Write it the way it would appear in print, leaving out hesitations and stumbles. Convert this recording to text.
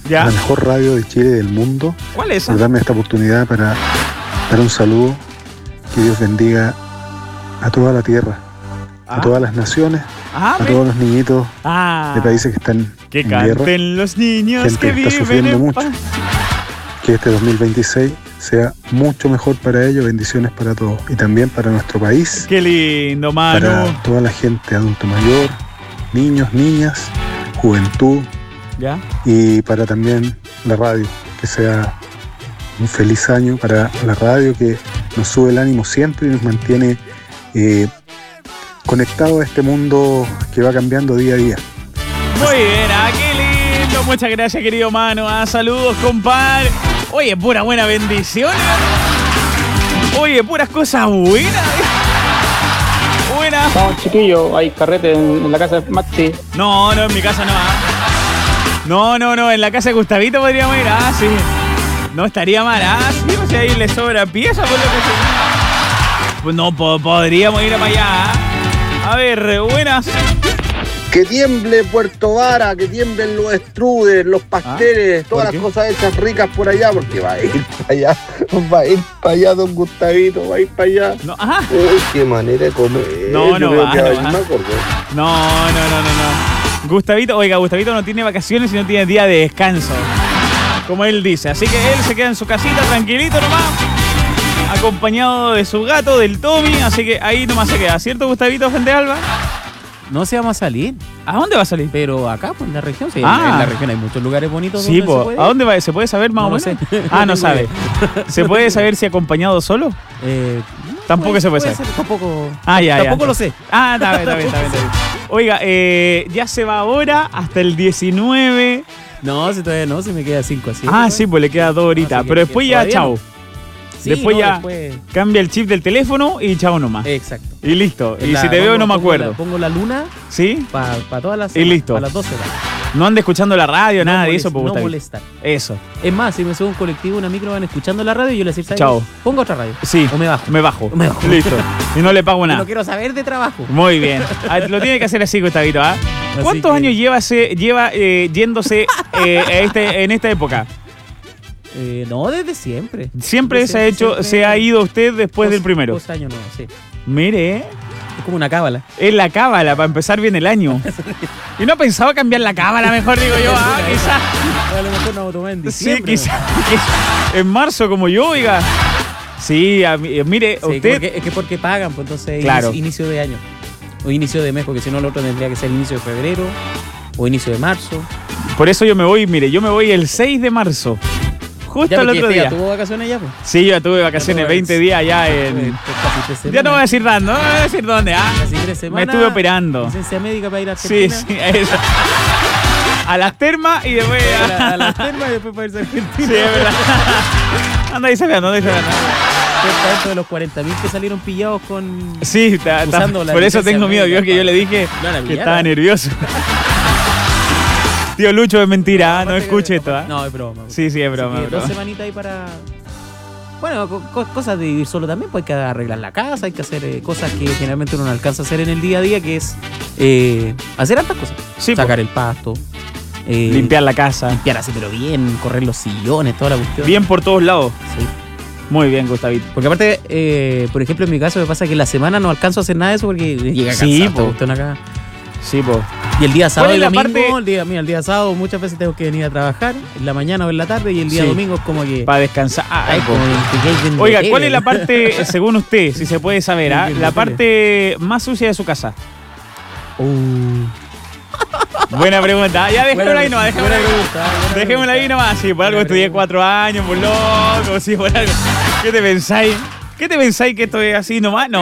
¿Ya? La mejor radio de Chile y del mundo. ¿Cuál es esa? Por darme esta oportunidad para dar un saludo. Que Dios bendiga a toda la tierra, a todas las naciones, a todos los niñitos de países que están que en canten guerra, los niños gente que que está viven sufriendo en mucho. paz. Que este 2026 sea mucho mejor para ellos. Bendiciones para todos y también para nuestro país. Qué lindo, Manu. Para toda la gente adulto mayor, niños, niñas, juventud. ¿Ya? Y para también la radio, que sea un feliz año para la radio, que nos sube el ánimo siempre y nos mantiene conectados a este mundo que va cambiando día a día. Muy bien, qué lindo. Muchas gracias, querido Manu. Saludos, compadre. Oye, pura buena bendición. Oye, puras cosas buenas. Buenas. No, chiquillo, hay carrete en la casa de Maxi. No, en mi casa no. No, en la casa de Gustavito podríamos ir. Sí. No estaría mal. Sí, pues si ahí le sobra pieza por lo que se... Pues no, podríamos ir para allá. A ver, buenas. Que tiemble Puerto Vara, que tiemblen los strudels, los pasteles, todas las cosas hechas ricas por allá, porque va a ir para allá, don Gustavito, va a ir para allá. No, Uy, qué manera de comer. No. No. Gustavito no tiene vacaciones y no tiene día de descanso, como él dice. Así que él se queda en su casita tranquilito nomás, acompañado de su gato, del Tommy. Así que ahí nomás se queda, ¿cierto, Gustavito, gente Alba? No se vamos a salir. ¿A dónde va a salir? Pero acá, pues en la región. Sí, en la región hay muchos lugares bonitos. Sí, donde se puede. ¿A dónde va? ¿Se puede saber más o menos? Sé. No sabe. ¿Se puede saber si acompañado solo? Tampoco se puede saber. Tampoco. Tampoco lo sé. Está bien. Oiga, ya se va ahora hasta el 19. No, si todavía no, si me queda 5 así. Sí, pues le queda 2 horitas. Pero después ya, chao. Sí, después cambia el chip del teléfono y chao nomás. Exacto. Y listo. Y si te veo no me acuerdo. Pongo la luna. ¿Sí? Para todas las. Y listo. Para las 12 horas. No ande escuchando la radio, nada de eso. No molestar. Eso. Es más, si me subo a un colectivo, una micro, van escuchando la radio y yo les digo, chao. Pongo otra radio. Sí. O me bajo. Me bajo. Listo. Y no le pago nada. No quiero saber de trabajo. Muy bien. Lo tiene que hacer así, Gustavito. ¿Cuántos años lleva yéndose en esta época? No, desde siempre. Siempre se ha ido usted después del primero. 2 años no, sí. Mire. Es como una cábala. Es la cábala, para empezar bien el año. Y no pensaba cambiar la cábala, mejor digo yo. Quizás. A lo mejor nos tomamos en diciembre. Sí, quizás. En marzo, como yo, oiga. Sí, mire, sí, usted. Es que porque pagan, pues entonces claro. Inicio de año. O inicio de mes, porque si no, el otro tendría que ser inicio de febrero o inicio de marzo. Por eso yo me voy el 6 de marzo. Justo el otro día. ¿Ya tuvo vacaciones ya, pues? Sí, yo tuve vacaciones 20 días ya en... Ya no voy a decir nada, no voy a decir dónde. Casi 3 semanas. Me estuve operando. Licencia médica para ir a Argentina. Sí, eso. A las termas y después... A las termas y después para irse a Argentina. Sí, es verdad. Anda ahí sacando. Esto de los 40.000 que salieron pillados con... Sí, por eso tengo miedo. Vio que yo le dije que estaba nervioso. Tío Lucho, es mentira, no escuche esto. No, es broma. Sí, es broma. 2 semanitas ahí para... Bueno, cosas de vivir solo también, pues hay que arreglar la casa, hay que hacer cosas que generalmente uno no alcanza a hacer en el día a día, que es hacer hartas cosas. Sí, sacar el pasto. Limpiar la casa. Limpiar así, pero bien, correr los sillones, toda la cuestión. Bien por todos lados. Sí. Muy bien, Gustavito. Porque aparte, por ejemplo, en mi caso me pasa que la semana no alcanzo a hacer nada de eso porque llega cansado acá. Sí, po. Y el día sábado y domingo, parte... el día sábado muchas veces tengo que venir a trabajar, en la mañana o en la tarde, y el día domingo es como que... para descansar. Oiga, ¿cuál es la parte, según usted, si se puede saber, la parte más sucia de su casa? Buena pregunta. Ya dejémosla ahí nomás, dejémosla ahí nomás. Sí, por algo estudié 4 años, por loco, sí, por algo. ¿Qué te pensáis? ¿Qué te pensáis que esto es así nomás? No.